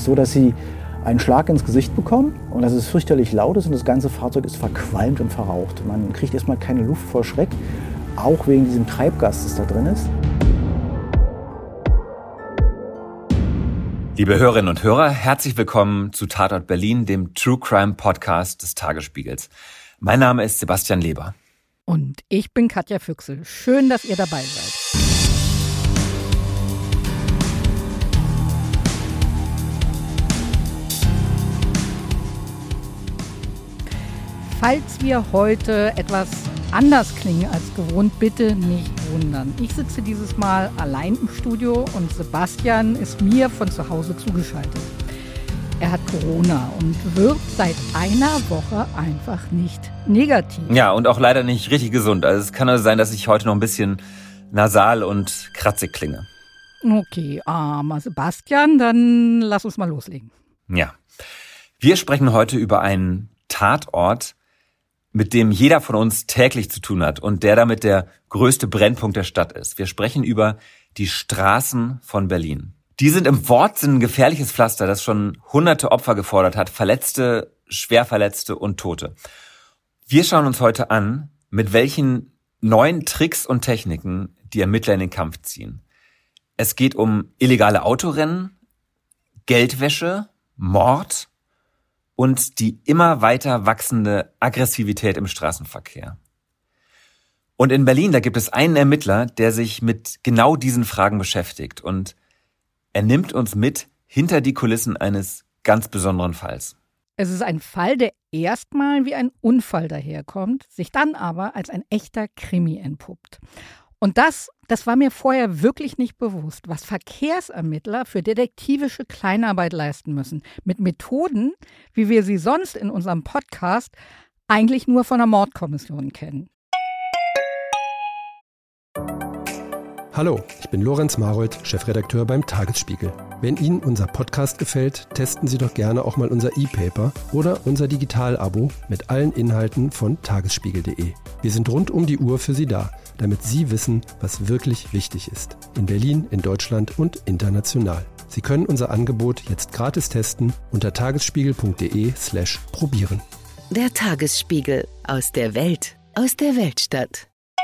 so, dass sie einen Schlag ins Gesicht bekommen und dass es fürchterlich laut ist und das ganze Fahrzeug ist verqualmt und verraucht. Man kriegt erstmal keine Luft vor Schreck, auch wegen diesem Treibgas, das da drin ist. Liebe Hörerinnen und Hörer, herzlich willkommen zu Tatort Berlin, dem True Crime Podcast des Tagesspiegels. Mein Name ist Sebastian Leber. Und ich bin Katja Füchsel. Schön, dass ihr dabei seid. Falls wir heute etwas anders klingen als gewohnt, bitte nicht wundern. Ich sitze dieses Mal allein im Studio und Sebastian ist mir von zu Hause zugeschaltet. Er hat Corona und wirkt seit einer Woche einfach nicht negativ. Ja, und auch leider nicht richtig gesund. Also es kann also sein, dass ich heute noch ein bisschen nasal und kratzig klinge. Okay, armer Sebastian, dann lass uns mal loslegen. Ja, wir sprechen heute über einen Tatort, mit dem jeder von uns täglich zu tun hat und der damit der größte Brennpunkt der Stadt ist. Wir sprechen über die Straßen von Berlin. Die sind im Wortsinn ein gefährliches Pflaster, das schon hunderte Opfer gefordert hat, Verletzte, Schwerverletzte und Tote. Wir schauen uns heute an, mit welchen neuen Tricks und Techniken die Ermittler in den Kampf ziehen. Es geht um illegale Autorennen, Geldwäsche, Mord und die immer weiter wachsende Aggressivität im Straßenverkehr. Und in Berlin, da gibt es einen Ermittler, der sich mit genau diesen Fragen beschäftigt. Und er nimmt uns mit hinter die Kulissen eines ganz besonderen Falls. Es ist ein Fall, der erstmal wie ein Unfall daherkommt, sich dann aber als ein echter Krimi entpuppt. Und das war mir vorher wirklich nicht bewusst, was Verkehrsermittler für detektivische Kleinarbeit leisten müssen. Mit Methoden, wie wir sie sonst in unserem Podcast eigentlich nur von der Mordkommission kennen. Hallo, ich bin Lorenz Marold, Chefredakteur beim Tagesspiegel. Wenn Ihnen unser Podcast gefällt, testen Sie doch gerne auch mal unser E-Paper oder unser Digital-Abo mit allen Inhalten von tagesspiegel.de. Wir sind rund um die Uhr für Sie da, damit Sie wissen, was wirklich wichtig ist. In Berlin, in Deutschland und international. Sie können unser Angebot jetzt gratis testen unter tagesspiegel.de/probieren. Der Tagesspiegel aus der Weltstadt.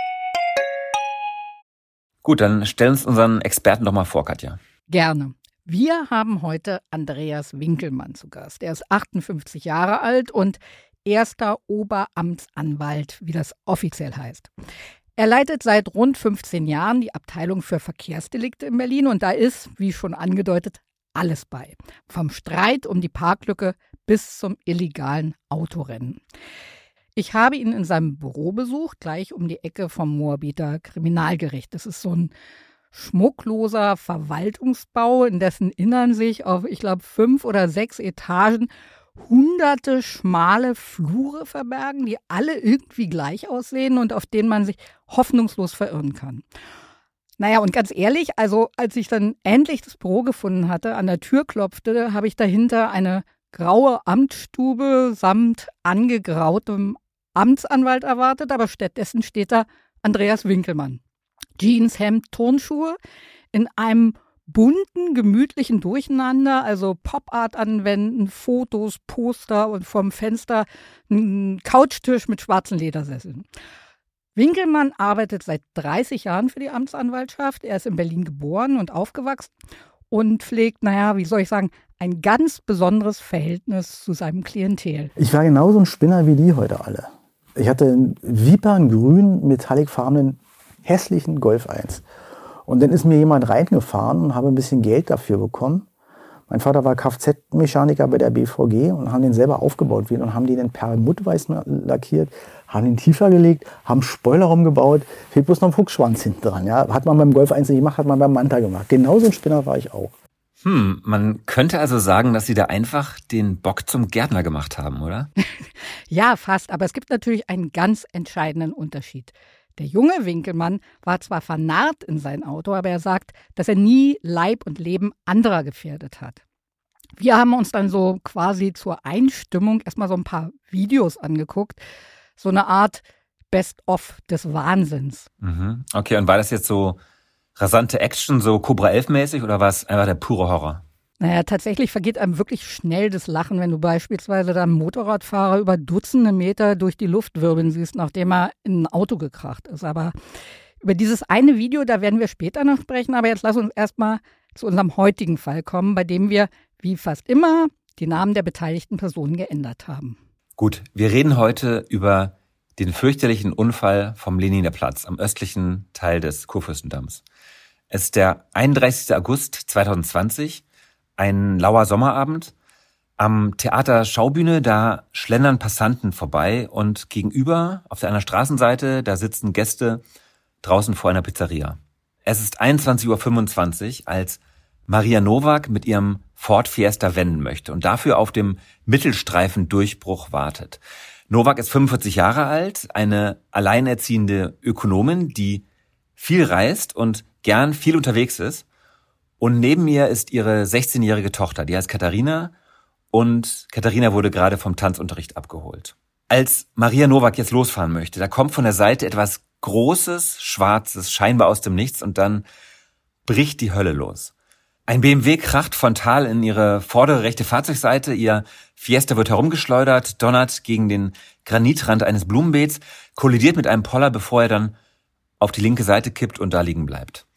Gut, dann stell uns unseren Experten doch mal vor, Katja. Gerne. Wir haben heute Andreas Winkelmann zu Gast. Er ist 58 Jahre alt und erster Oberamtsanwalt, wie das offiziell heißt. Er leitet seit rund 15 Jahren die Abteilung für Verkehrsdelikte in Berlin und da ist, wie schon angedeutet, alles bei. Vom Streit um die Parklücke bis zum illegalen Autorennen. Ich habe ihn in seinem Büro besucht, gleich um die Ecke vom Moabiter Kriminalgericht. Das ist so ein schmuckloser Verwaltungsbau, in dessen Innern sich auf, ich glaube, 5 oder 6 Etagen hunderte schmale Flure verbergen, die alle irgendwie gleich aussehen und auf denen man sich hoffnungslos verirren kann. Naja, und ganz ehrlich, also als ich dann endlich das Büro gefunden hatte, an der Tür klopfte, habe ich dahinter eine graue Amtsstube samt angegrautem Amtsanwalt erwartet, aber stattdessen steht da Andreas Winkelmann. Jeans, Hemd, Turnschuhe in einem bunten, gemütlichen Durcheinander, also Pop-Art anwenden, Fotos, Poster und vom Fenster ein Couchtisch mit schwarzen Ledersesseln. Winkelmann arbeitet seit 30 Jahren für die Amtsanwaltschaft. Er ist in Berlin geboren und aufgewachsen und pflegt, ein ganz besonderes Verhältnis zu seinem Klientel. Ich war genauso ein Spinner wie die heute alle. Ich hatte einen viperngrün, metallicfarbenen, hässlichen Golf 1. Und dann ist mir jemand reingefahren und habe ein bisschen Geld dafür bekommen. Mein Vater war Kfz-Mechaniker bei der BVG und haben den selber aufgebaut und haben den in perlmuttweiß lackiert, haben den tiefer gelegt, haben Spoiler rumgebaut, fehlt bloß noch ein Fuchsschwanz hinten dran. Ja? Hat man beim Golf 1 nicht gemacht, hat man beim Manta gemacht. Genauso ein Spinner war ich auch. Man könnte also sagen, dass Sie da einfach den Bock zum Gärtner gemacht haben, oder? Ja, fast. Aber es gibt natürlich einen ganz entscheidenden Unterschied. Der junge Winkelmann war zwar vernarrt in sein Auto, aber er sagt, dass er nie Leib und Leben anderer gefährdet hat. Wir haben uns dann so quasi zur Einstimmung erstmal so ein paar Videos angeguckt. So eine Art Best-of des Wahnsinns. Okay, und war das jetzt so rasante Action, so Cobra 11-mäßig oder war es einfach der pure Horror? Naja, tatsächlich vergeht einem wirklich schnell das Lachen, wenn du beispielsweise deinen Motorradfahrer über Dutzende Meter durch die Luft wirbeln siehst, nachdem er in ein Auto gekracht ist. Aber über dieses eine Video, da werden wir später noch sprechen. Aber jetzt lass uns erstmal zu unserem heutigen Fall kommen, bei dem wir, wie fast immer, die Namen der beteiligten Personen geändert haben. Gut, wir reden heute über den fürchterlichen Unfall vom Lehniner Platz am östlichen Teil des Kurfürstendamms. Es ist der 31. August 2020, ein lauer Sommerabend. Am Theater Schaubühne, da schlendern Passanten vorbei und gegenüber, auf der anderen Straßenseite, da sitzen Gäste draußen vor einer Pizzeria. Es ist 21:25 Uhr, als Maria Nowak mit ihrem Ford Fiesta wenden möchte und dafür auf dem Mittelstreifen-Durchbruch wartet. Nowak ist 45 Jahre alt, eine alleinerziehende Ökonomin, die viel reist und gern viel unterwegs ist. Und neben ihr ist ihre 16-jährige Tochter, die heißt Katharina. Und Katharina wurde gerade vom Tanzunterricht abgeholt. Als Maria Nowak jetzt losfahren möchte, da kommt von der Seite etwas Großes, Schwarzes, scheinbar aus dem Nichts, und dann bricht die Hölle los. Ein BMW kracht frontal in ihre vordere rechte Fahrzeugseite, ihr Fiesta wird herumgeschleudert, donnert gegen den Granitrand eines Blumenbeets, kollidiert mit einem Poller, bevor er dann auf die linke Seite kippt und da liegen bleibt.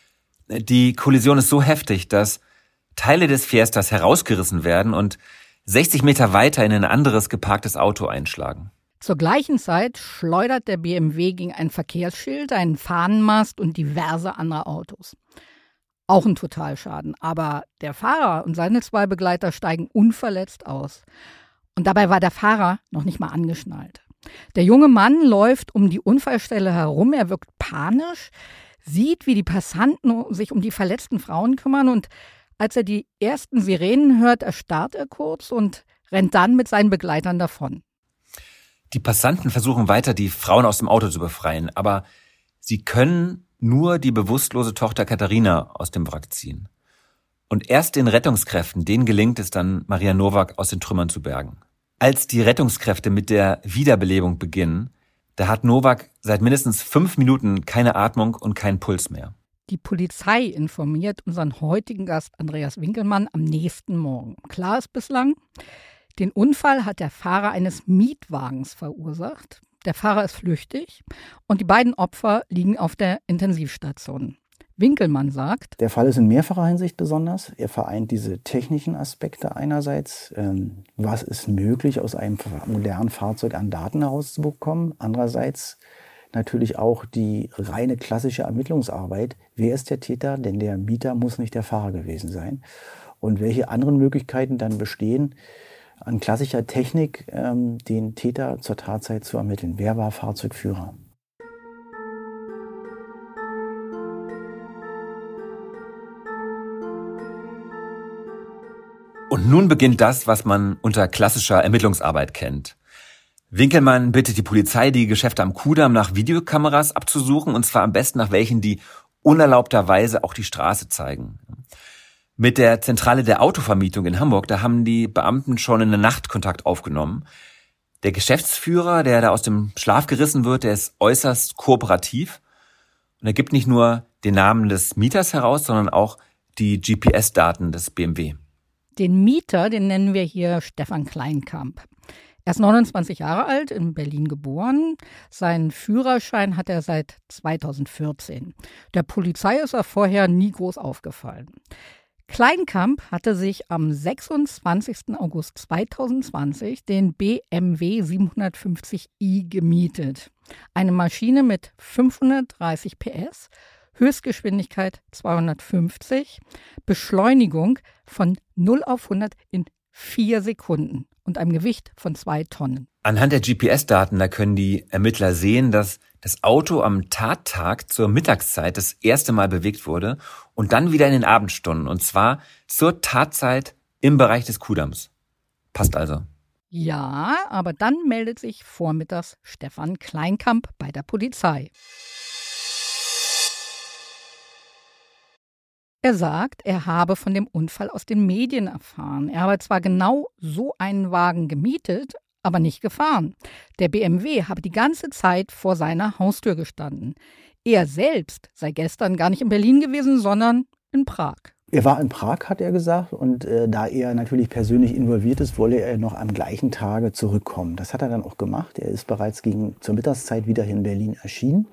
Die Kollision ist so heftig, dass Teile des Fiestas herausgerissen werden und 60 Meter weiter in ein anderes geparktes Auto einschlagen. Zur gleichen Zeit schleudert der BMW gegen ein Verkehrsschild, einen Fahnenmast und diverse andere Autos. Auch ein Totalschaden, aber der Fahrer und seine 2 Begleiter steigen unverletzt aus. Und dabei war der Fahrer noch nicht mal angeschnallt. Der junge Mann läuft um die Unfallstelle herum, er wirkt panisch, sieht, wie die Passanten sich um die verletzten Frauen kümmern, und als er die ersten Sirenen hört, erstarrt er kurz und rennt dann mit seinen Begleitern davon. Die Passanten versuchen weiter, die Frauen aus dem Auto zu befreien, aber sie können nur die bewusstlose Tochter Katharina aus dem Wrack ziehen. Und erst den Rettungskräften, denen gelingt es dann, Maria Nowak aus den Trümmern zu bergen. Als die Rettungskräfte mit der Wiederbelebung beginnen, da hat Nowak seit mindestens 5 Minuten keine Atmung und keinen Puls mehr. Die Polizei informiert unseren heutigen Gast Andreas Winkelmann am nächsten Morgen. Klar ist bislang, den Unfall hat der Fahrer eines Mietwagens verursacht. Der Fahrer ist flüchtig und die beiden Opfer liegen auf der Intensivstation. Winkelmann sagt: Der Fall ist in mehrfacher Hinsicht besonders. Er vereint diese technischen Aspekte einerseits. Was ist möglich, aus einem modernen Fahrzeug an Daten herauszubekommen? Andererseits natürlich auch die reine klassische Ermittlungsarbeit. Wer ist der Täter? Denn der Mieter muss nicht der Fahrer gewesen sein. Und welche anderen Möglichkeiten dann bestehen, an klassischer Technik den Täter zur Tatzeit zu ermitteln. Wer war Fahrzeugführer? Und nun beginnt das, was man unter klassischer Ermittlungsarbeit kennt. Winkelmann bittet die Polizei, die Geschäfte am Kudamm nach Videokameras abzusuchen, und zwar am besten nach welchen, die unerlaubterweise auch die Straße zeigen. Mit der Zentrale der Autovermietung in Hamburg, da haben die Beamten schon in der Nacht Kontakt aufgenommen. Der Geschäftsführer, der da aus dem Schlaf gerissen wird, der ist äußerst kooperativ. Und er gibt nicht nur den Namen des Mieters heraus, sondern auch die GPS-Daten des BMW. Den Mieter, den nennen wir hier Stefan Kleinkamp. Er ist 29 Jahre alt, in Berlin geboren. Seinen Führerschein hat er seit 2014. Der Polizei ist er vorher nie groß aufgefallen. Kleinkamp hatte sich am 26. August 2020 den BMW 750i gemietet. Eine Maschine mit 530 PS, Höchstgeschwindigkeit 250, Beschleunigung von 0 auf 100 in 4 Sekunden und einem Gewicht von 2 Tonnen. Anhand der GPS-Daten, da können die Ermittler sehen, dass das Auto am Tattag zur Mittagszeit das erste Mal bewegt wurde und dann wieder in den Abendstunden, und zwar zur Tatzeit im Bereich des Kudamms. Passt also. Ja, aber dann meldet sich vormittags Stefan Kleinkamp bei der Polizei. Er sagt, er habe von dem Unfall aus den Medien erfahren. Er habe zwar genau so einen Wagen gemietet, aber nicht gefahren. Der BMW habe die ganze Zeit vor seiner Haustür gestanden. Er selbst sei gestern gar nicht in Berlin gewesen, sondern in Prag. Er war in Prag, hat er gesagt, und da er natürlich persönlich involviert ist, wolle er noch am gleichen Tage zurückkommen. Das hat er dann auch gemacht. Er ist bereits zur Mittagszeit wieder hier in Berlin erschienen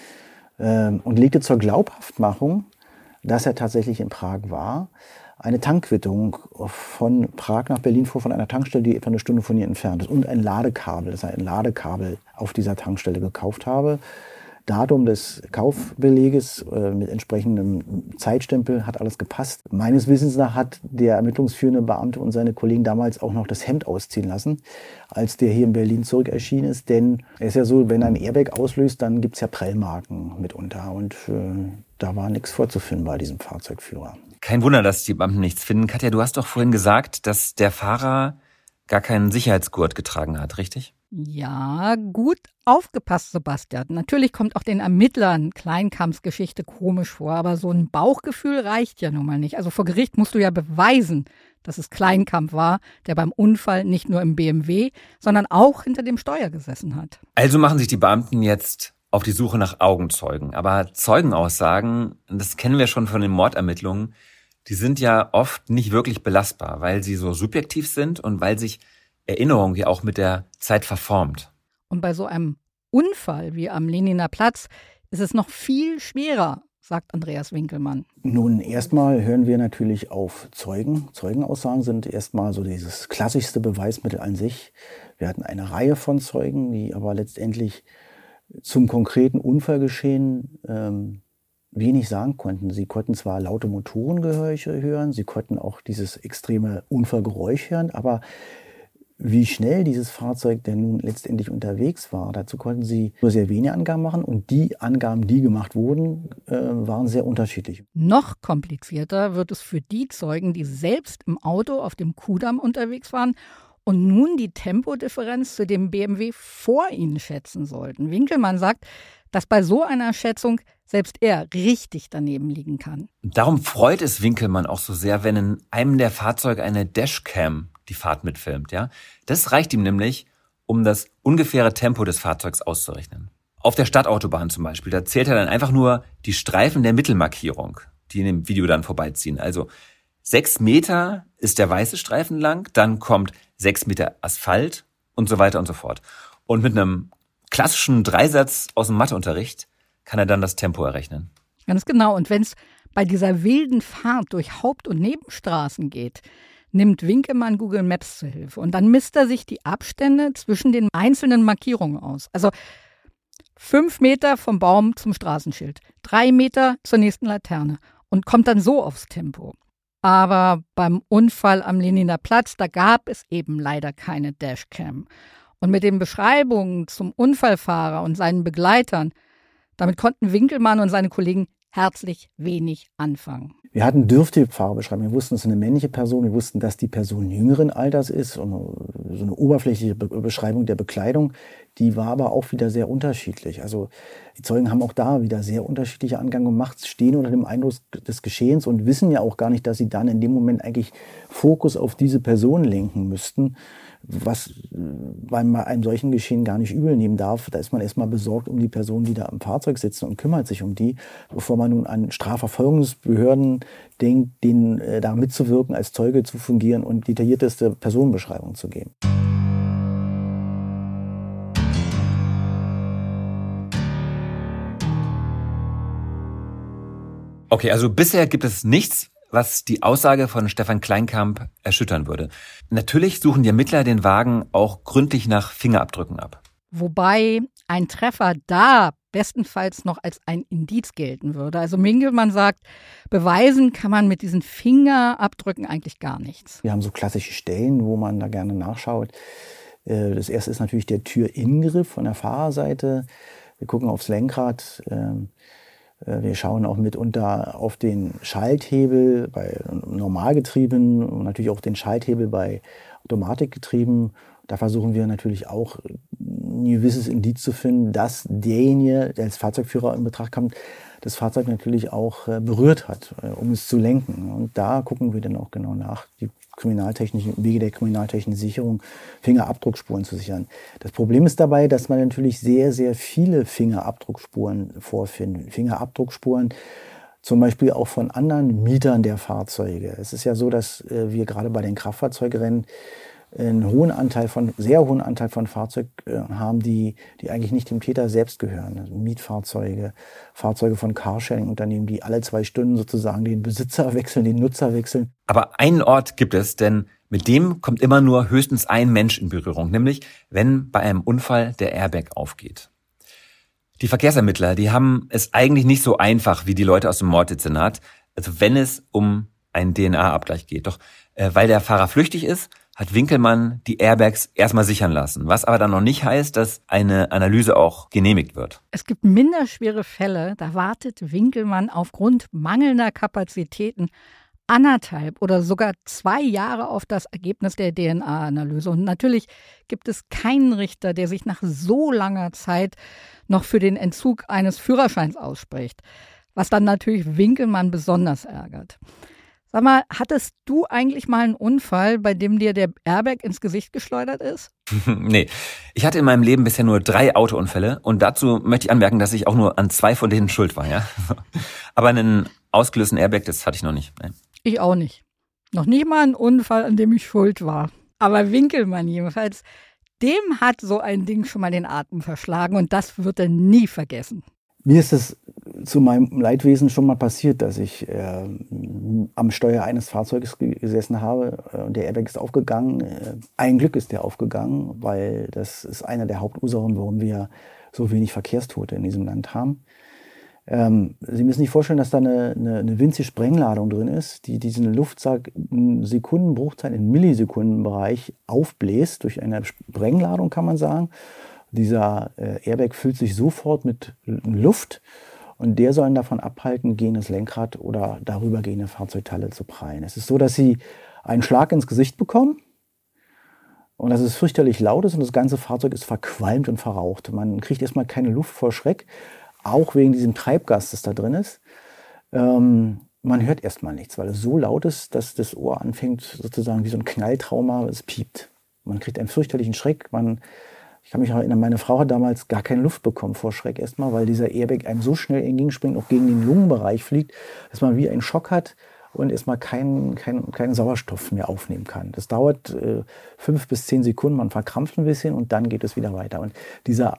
und legte zur Glaubhaftmachung, dass er tatsächlich in Prag war, eine Tankquittung von Prag nach Berlin vor, von einer Tankstelle, die etwa eine Stunde von hier entfernt ist, und ein Ladekabel, dass er ein Ladekabel auf dieser Tankstelle gekauft habe. Datum des Kaufbeleges mit entsprechendem Zeitstempel hat alles gepasst. Meines Wissens nach hat der ermittlungsführende Beamte und seine Kollegen damals auch noch das Hemd ausziehen lassen, als der hier in Berlin zurück erschienen ist. Denn es ist ja so, wenn ein Airbag auslöst, dann gibt's ja Prellmarken mitunter. Und da war nichts vorzufinden bei diesem Fahrzeugführer. Kein Wunder, dass die Beamten nichts finden. Katja, du hast doch vorhin gesagt, dass der Fahrer gar keinen Sicherheitsgurt getragen hat, richtig? Ja, gut aufgepasst, Sebastian. Natürlich kommt auch den Ermittlern Kleinkamps Geschichte komisch vor, aber so ein Bauchgefühl reicht ja nun mal nicht. Also vor Gericht musst du ja beweisen, dass es Kleinkamp war, der beim Unfall nicht nur im BMW, sondern auch hinter dem Steuer gesessen hat. Also machen sich die Beamten jetzt auf die Suche nach Augenzeugen. Aber Zeugenaussagen, das kennen wir schon von den Mordermittlungen, die sind ja oft nicht wirklich belastbar, weil sie so subjektiv sind und weil sich Erinnerung ja auch mit der Zeit verformt. Und bei so einem Unfall wie am Lehniner Platz ist es noch viel schwerer, sagt Andreas Winkelmann. Nun, erstmal hören wir natürlich auf Zeugen. Zeugenaussagen sind erstmal so dieses klassischste Beweismittel an sich. Wir hatten eine Reihe von Zeugen, die aber letztendlich zum konkreten Unfallgeschehen wenig sagen konnten. Sie konnten zwar laute Motorengeräusche hören, sie konnten auch dieses extreme Unfallgeräusch hören, aber wie schnell dieses Fahrzeug denn nun letztendlich unterwegs war, dazu konnten sie nur sehr wenige Angaben machen, und die Angaben, die gemacht wurden, waren sehr unterschiedlich. Noch komplizierter wird es für die Zeugen, die selbst im Auto auf dem Kudamm unterwegs waren und nun die Tempodifferenz zu dem BMW vor ihnen schätzen sollten. Winkelmann sagt, dass bei so einer Schätzung selbst er richtig daneben liegen kann. Darum freut es Winkelmann auch so sehr, wenn in einem der Fahrzeuge eine Dashcam die Fahrt mitfilmt. Ja? Das reicht ihm nämlich, um das ungefähre Tempo des Fahrzeugs auszurechnen. Auf der Stadtautobahn zum Beispiel, da zählt er dann einfach nur die Streifen der Mittelmarkierung, die in dem Video dann vorbeiziehen. Also 6 Meter ist der weiße Streifen lang, dann kommt 6 Meter Asphalt und so weiter und so fort. Und mit einem klassischen Dreisatz aus dem Matheunterricht kann er dann das Tempo errechnen. Ganz genau. Und wenn es bei dieser wilden Fahrt durch Haupt- und Nebenstraßen geht, nimmt Winkelmann Google Maps zur Hilfe. Und dann misst er sich die Abstände zwischen den einzelnen Markierungen aus. Also 5 Meter vom Baum zum Straßenschild, 3 Meter zur nächsten Laterne und kommt dann so aufs Tempo. Aber beim Unfall am Lehniner Platz, da gab es eben leider keine Dashcam. Und mit den Beschreibungen zum Unfallfahrer und seinen Begleitern, damit konnten Winkelmann und seine Kollegen herzlich wenig anfangen. Wir hatten dürftige Fahrerbeschreibungen. Wir wussten, es ist eine männliche Person. Wir wussten, dass die Person jüngeren Alters ist. Und so eine oberflächliche Beschreibung der Bekleidung, die war aber auch wieder sehr unterschiedlich. Also die Zeugen haben auch da wieder sehr unterschiedliche Angaben gemacht, stehen unter dem Eindruck des Geschehens und wissen ja auch gar nicht, dass sie dann in dem Moment eigentlich Fokus auf diese Person lenken müssten, was man bei einem solchen Geschehen gar nicht übel nehmen darf. Da ist man erstmal besorgt um die Personen, die da im Fahrzeug sitzen, und kümmert sich um die, bevor man nun an Strafverfolgungsbehörden denkt, denen da mitzuwirken, als Zeuge zu fungieren und detaillierteste Personenbeschreibungen zu geben. Okay, also bisher gibt es nichts, was die Aussage von Stefan Kleinkamp erschüttern würde. Natürlich suchen die Ermittler den Wagen auch gründlich nach Fingerabdrücken ab. Wobei ein Treffer da bestenfalls noch als ein Indiz gelten würde. Also Winkelmann sagt, beweisen kann man mit diesen Fingerabdrücken eigentlich gar nichts. Wir haben so klassische Stellen, wo man da gerne nachschaut. Das erste ist natürlich der Türingriff von der Fahrerseite. Wir gucken aufs Lenkrad. Wir schauen auch mitunter auf den Schalthebel bei Normalgetrieben und natürlich auch den Schalthebel bei Automatikgetrieben. Da versuchen wir natürlich auch ein gewisses Indiz zu finden, dass derjenige, der als Fahrzeugführer in Betracht kommt, das Fahrzeug natürlich auch berührt hat, um es zu lenken. Und da gucken wir dann auch genau nach, die kriminaltechnischen Wege der kriminaltechnischen Sicherung, Fingerabdruckspuren zu sichern. Das Problem ist dabei, dass man natürlich sehr, sehr viele Fingerabdruckspuren vorfindet. Fingerabdruckspuren zum Beispiel auch von anderen Mietern der Fahrzeuge. Es ist ja so, dass wir gerade bei den Kraftfahrzeugrennen einen sehr hohen Anteil von Fahrzeugen haben, die eigentlich nicht dem Täter selbst gehören. Also Mietfahrzeuge, Fahrzeuge von Carsharing-Unternehmen, die alle 2 Stunden sozusagen den Besitzer wechseln, den Nutzer wechseln. Aber einen Ort gibt es, denn mit dem kommt immer nur höchstens ein Mensch in Berührung, nämlich wenn bei einem Unfall der Airbag aufgeht. Die Verkehrsermittler, die haben es eigentlich nicht so einfach wie die Leute aus dem Morddezernat, also wenn es um einen DNA-Abgleich geht. Doch weil der Fahrer flüchtig ist, hat Winkelmann die Airbags erstmal sichern lassen, was aber dann noch nicht heißt, dass eine Analyse auch genehmigt wird. Es gibt minderschwere Fälle, da wartet Winkelmann aufgrund mangelnder Kapazitäten 1,5 oder sogar 2 Jahre auf das Ergebnis der DNA-Analyse. Und natürlich gibt es keinen Richter, der sich nach so langer Zeit noch für den Entzug eines Führerscheins ausspricht, was dann natürlich Winkelmann besonders ärgert. Sag mal, hattest du eigentlich mal einen Unfall, bei dem dir der Airbag ins Gesicht geschleudert ist? Nee, ich hatte in meinem Leben bisher nur 3 Autounfälle und dazu möchte ich anmerken, dass ich auch nur an 2 von denen schuld war, ja. Aber einen ausgelösten Airbag, das hatte ich noch nicht. Nein. Ich auch nicht. Noch nicht mal einen Unfall, an dem ich schuld war. Aber Winkelmann jedenfalls, dem hat so ein Ding schon mal den Atem verschlagen und das wird er nie vergessen. Mir ist es zu meinem Leidwesen schon mal passiert, dass ich am Steuer eines Fahrzeuges gesessen habe und der Airbag ist aufgegangen. Ein Glück ist der aufgegangen, weil das ist eine der Hauptursachen, warum wir so wenig Verkehrstote in diesem Land haben. Sie müssen sich vorstellen, dass da eine winzige Sprengladung drin ist, die diesen Luftsack in Sekundenbruchteil, in Millisekundenbereich aufbläst, durch eine Sprengladung kann man sagen. Dieser Airbag füllt sich sofort mit Luft und der soll ihn davon abhalten, gegen das Lenkrad oder darüber gehende Fahrzeugteile zu prallen. Es ist so, dass sie einen Schlag ins Gesicht bekommen und dass es fürchterlich laut ist und das ganze Fahrzeug ist verqualmt und verraucht. Man kriegt erstmal keine Luft vor Schreck, auch wegen diesem Treibgas, das da drin ist. Man hört erstmal nichts, weil es so laut ist, dass das Ohr anfängt sozusagen wie so ein Knalltrauma, es piept. Man kriegt einen fürchterlichen Schreck. Ich kann mich erinnern, meine Frau hat damals gar keine Luft bekommen vor Schreck erstmal, weil dieser Airbag einem so schnell entgegenspringt, auch gegen den Lungenbereich fliegt, dass man wie einen Schock hat und erstmal keinen Sauerstoff mehr aufnehmen kann. Das dauert 5 bis 10 Sekunden, man verkrampft ein bisschen und dann geht es wieder weiter. Und dieser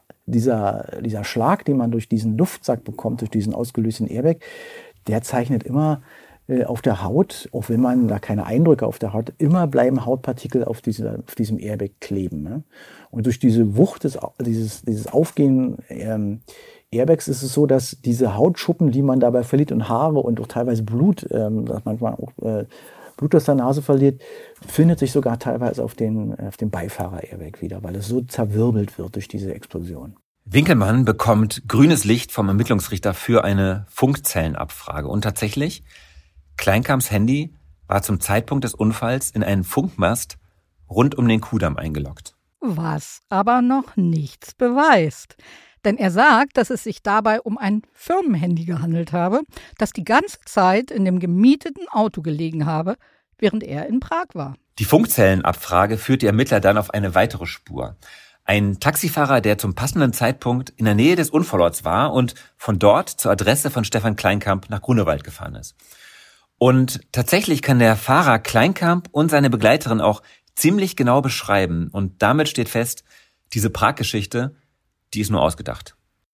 Schlag, den man durch diesen Luftsack bekommt, durch diesen ausgelösten Airbag, der zeichnet immer auf der Haut, auch wenn man da keine Eindrücke auf der Haut, immer bleiben Hautpartikel auf diesem Airbag kleben. Ne? Und durch diese Wucht dieses Aufgehen Airbags ist es so, dass diese Hautschuppen, die man dabei verliert und Haare und auch teilweise Blut, manchmal auch Blut aus der Nase verliert, findet sich sogar teilweise auf dem Beifahrer-Airbag wieder, weil es so zerwirbelt wird durch diese Explosion. Winkelmann bekommt grünes Licht vom Ermittlungsrichter für eine Funkzellenabfrage. Und tatsächlich, Kleinkamps Handy war zum Zeitpunkt des Unfalls in einen Funkmast rund um den Kudamm eingeloggt. Was aber noch nichts beweist. Denn er sagt, dass es sich dabei um ein Firmenhandy gehandelt habe, das die ganze Zeit in dem gemieteten Auto gelegen habe, während er in Prag war. Die Funkzellenabfrage führt die Ermittler dann auf eine weitere Spur. Ein Taxifahrer, der zum passenden Zeitpunkt in der Nähe des Unfallorts war und von dort zur Adresse von Stefan Kleinkamp nach Grunewald gefahren ist. Und tatsächlich kann der Fahrer Kleinkamp und seine Begleiterin auch ziemlich genau beschreiben. Und damit steht fest, diese Prag-Geschichte, die ist nur ausgedacht.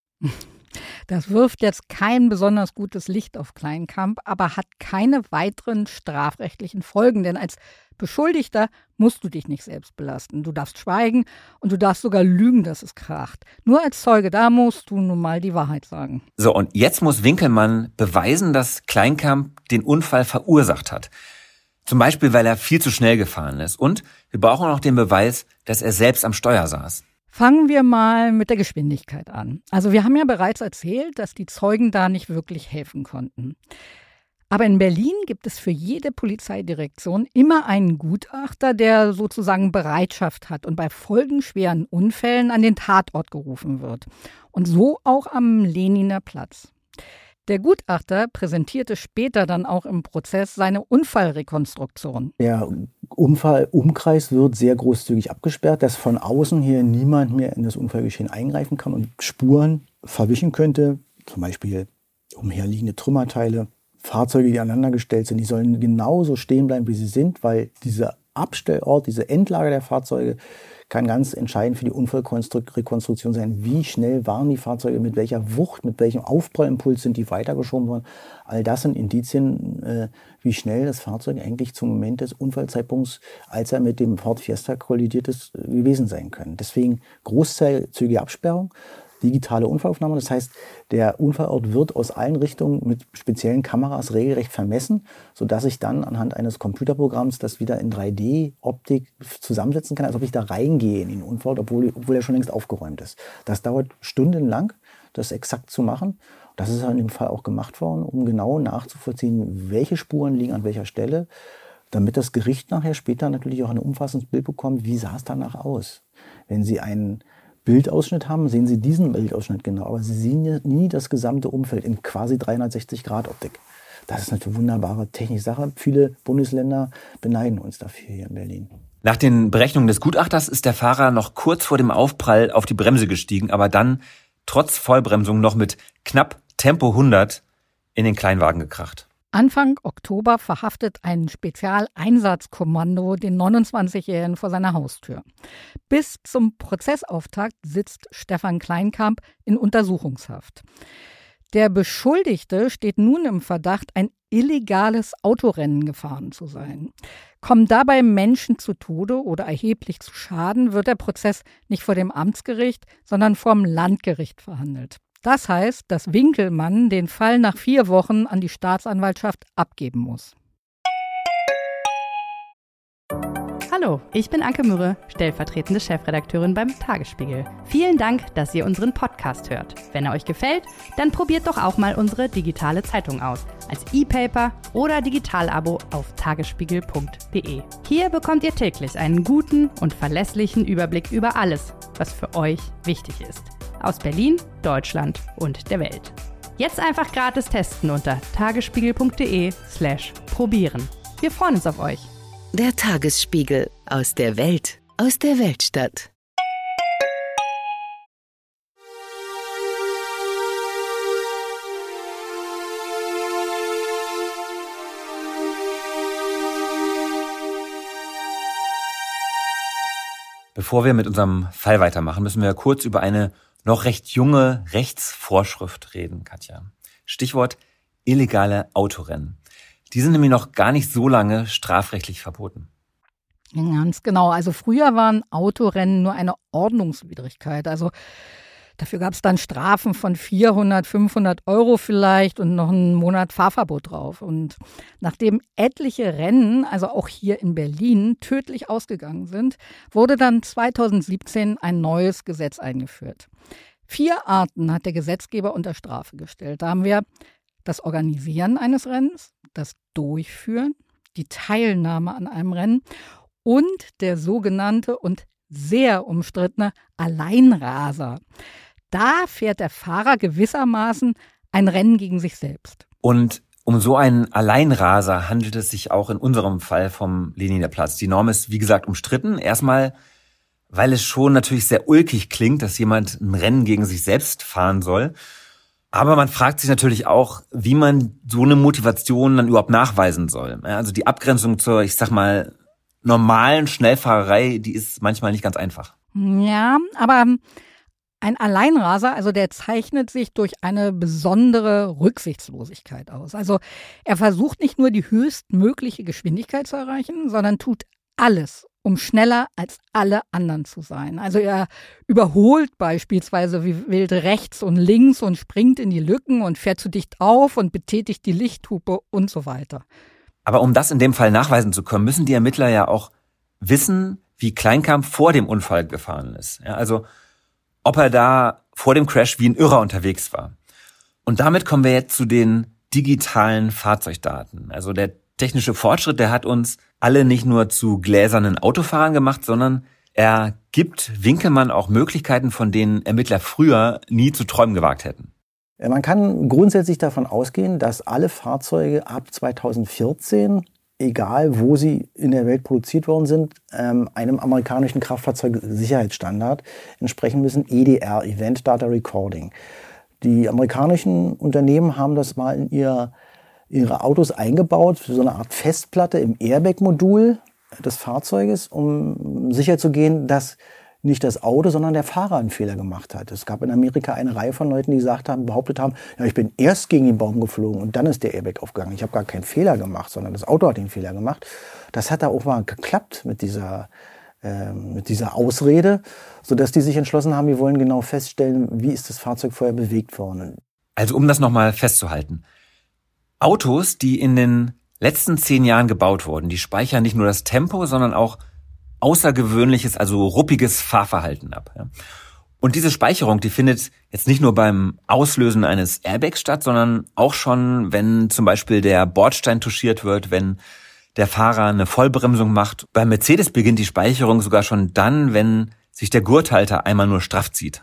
Das wirft jetzt kein besonders gutes Licht auf Kleinkamp, aber hat keine weiteren strafrechtlichen Folgen. Denn als Beschuldigter musst du dich nicht selbst belasten. Du darfst schweigen und du darfst sogar lügen, dass es kracht. Nur als Zeuge, da musst du nun mal die Wahrheit sagen. So, und jetzt muss Winkelmann beweisen, dass Kleinkamp den Unfall verursacht hat. Zum Beispiel, weil er viel zu schnell gefahren ist. Und wir brauchen auch den Beweis, dass er selbst am Steuer saß. Fangen wir mal mit der Geschwindigkeit an. Also wir haben ja bereits erzählt, dass die Zeugen da nicht wirklich helfen konnten. Aber in Berlin gibt es für jede Polizeidirektion immer einen Gutachter, der sozusagen Bereitschaft hat und bei folgenschweren Unfällen an den Tatort gerufen wird. Und so auch am Leniner Platz. Der Gutachter präsentierte später dann auch im Prozess seine Unfallrekonstruktion. Der Unfallumkreis wird sehr großzügig abgesperrt, dass von außen hier niemand mehr in das Unfallgeschehen eingreifen kann und Spuren verwischen könnte, zum Beispiel umherliegende Trümmerteile Fahrzeuge, die aneinandergestellt sind, die sollen genauso stehen bleiben, wie sie sind, weil dieser Abstellort, diese Endlager der Fahrzeuge kann ganz entscheidend für die Unfallrekonstruktion sein. Wie schnell waren die Fahrzeuge, mit welcher Wucht, mit welchem Aufprallimpuls sind die weitergeschoben worden. All das sind Indizien, wie schnell das Fahrzeug eigentlich zum Moment des Unfallzeitpunkts, als er mit dem Ford Fiesta kollidiert ist, gewesen sein können. Deswegen großzügige Absperrung, digitale Unfallaufnahme. Das heißt, der Unfallort wird aus allen Richtungen mit speziellen Kameras regelrecht vermessen, sodass ich dann anhand eines Computerprogramms das wieder in 3D-Optik zusammensetzen kann, als ob ich da reingehe in den Unfallort, obwohl er schon längst aufgeräumt ist. Das dauert stundenlang, das exakt zu machen. Das ist in dem Fall auch gemacht worden, um genau nachzuvollziehen, welche Spuren liegen an welcher Stelle, damit das Gericht nachher später natürlich auch ein umfassendes Bild bekommt, wie sah es danach aus. Wenn Sie einen Bildausschnitt haben, sehen Sie diesen Bildausschnitt genau, aber Sie sehen nie das gesamte Umfeld in quasi 360-Grad-Optik. Das ist eine wunderbare technische Sache. Viele Bundesländer beneiden uns dafür hier in Berlin. Nach den Berechnungen des Gutachters ist der Fahrer noch kurz vor dem Aufprall auf die Bremse gestiegen, aber dann trotz Vollbremsung noch mit knapp Tempo 100 in den Kleinwagen gekracht. Anfang Oktober verhaftet ein Spezialeinsatzkommando den 29-Jährigen vor seiner Haustür. Bis zum Prozessauftakt sitzt Stefan Kleinkamp in Untersuchungshaft. Der Beschuldigte steht nun im Verdacht, ein illegales Autorennen gefahren zu sein. Kommen dabei Menschen zu Tode oder erheblich zu Schaden, wird der Prozess nicht vor dem Amtsgericht, sondern vor dem Landgericht verhandelt. Das heißt, dass Winkelmann den Fall nach 4 Wochen an die Staatsanwaltschaft abgeben muss. Hallo, ich bin Anke Mürre, stellvertretende Chefredakteurin beim Tagesspiegel. Vielen Dank, dass ihr unseren Podcast hört. Wenn er euch gefällt, dann probiert doch auch mal unsere digitale Zeitung aus. Als E-Paper oder Digitalabo auf tagesspiegel.de. Hier bekommt ihr täglich einen guten und verlässlichen Überblick über alles, was für euch wichtig ist. Aus Berlin, Deutschland und der Welt. Jetzt einfach gratis testen unter tagesspiegel.de/probieren. Wir freuen uns auf euch. Der Tagesspiegel aus der Welt, aus der Weltstadt. Bevor wir mit unserem Fall weitermachen, müssen wir kurz über eine noch recht junge Rechtsvorschrift reden, Katja. Stichwort illegale Autorennen. Die sind nämlich noch gar nicht so lange strafrechtlich verboten. Ganz genau. Also früher waren Autorennen nur eine Ordnungswidrigkeit. Also dafür gab es dann Strafen von 400, 500 Euro vielleicht und noch einen Monat Fahrverbot drauf. Und nachdem etliche Rennen, also auch hier in Berlin, tödlich ausgegangen sind, wurde dann 2017 ein neues Gesetz eingeführt. 4 Arten hat der Gesetzgeber unter Strafe gestellt. Da haben wir das Organisieren eines Rennens, das Durchführen, die Teilnahme an einem Rennen und der sogenannte und sehr umstrittene Alleinraser. Da fährt der Fahrer gewissermaßen ein Rennen gegen sich selbst. Und um so einen Alleinraser handelt es sich auch in unserem Fall vom Lehniner Platz. Die Norm ist, wie gesagt, umstritten. Erstmal, weil es schon natürlich sehr ulkig klingt, dass jemand ein Rennen gegen sich selbst fahren soll. Aber man fragt sich natürlich auch, wie man so eine Motivation dann überhaupt nachweisen soll. Also die Abgrenzung zur, ich sag mal, normalen Schnellfahrerei, die ist manchmal nicht ganz einfach. Ja, aber ein Alleinraser, also der zeichnet sich durch eine besondere Rücksichtslosigkeit aus. Also er versucht nicht nur die höchstmögliche Geschwindigkeit zu erreichen, sondern tut alles, um schneller als alle anderen zu sein. Also er überholt beispielsweise wie wild rechts und links und springt in die Lücken und fährt zu dicht auf und betätigt die Lichthupe und so weiter. Aber um das in dem Fall nachweisen zu können, müssen die Ermittler ja auch wissen, wie Kleinkamp vor dem Unfall gefahren ist. Ja, also ob er da vor dem Crash wie ein Irrer unterwegs war. Und damit kommen wir jetzt zu den digitalen Fahrzeugdaten. Also der technische Fortschritt, der hat uns alle nicht nur zu gläsernen Autofahrern gemacht, sondern er gibt Winkelmann auch Möglichkeiten, von denen Ermittler früher nie zu träumen gewagt hätten. Man kann grundsätzlich davon ausgehen, dass alle Fahrzeuge ab 2014, egal wo sie in der Welt produziert worden sind, einem amerikanischen Kraftfahrzeugsicherheitsstandard entsprechen müssen, EDR, Event Data Recording. Die amerikanischen Unternehmen haben das mal in ihr in ihre Autos eingebaut, so eine Art Festplatte im Airbag-Modul des Fahrzeuges, um sicherzugehen, dass nicht das Auto, sondern der Fahrer einen Fehler gemacht hat. Es gab in Amerika eine Reihe von Leuten, die behauptet haben, ja, ich bin erst gegen den Baum geflogen und dann ist der Airbag aufgegangen. Ich habe gar keinen Fehler gemacht, sondern das Auto hat den Fehler gemacht. Das hat da auch mal geklappt mit dieser Ausrede, sodass die sich entschlossen haben, wir wollen genau feststellen, wie ist das Fahrzeug vorher bewegt worden. Also um das nochmal festzuhalten. Autos, die in den letzten 10 Jahren gebaut wurden, die speichern nicht nur das Tempo, sondern auch außergewöhnliches, also ruppiges Fahrverhalten ab. Und diese Speicherung, die findet jetzt nicht nur beim Auslösen eines Airbags statt, sondern auch schon, wenn zum Beispiel der Bordstein touchiert wird, wenn der Fahrer eine Vollbremsung macht. Beim Mercedes beginnt die Speicherung sogar schon dann, wenn sich der Gurthalter einmal nur straff zieht.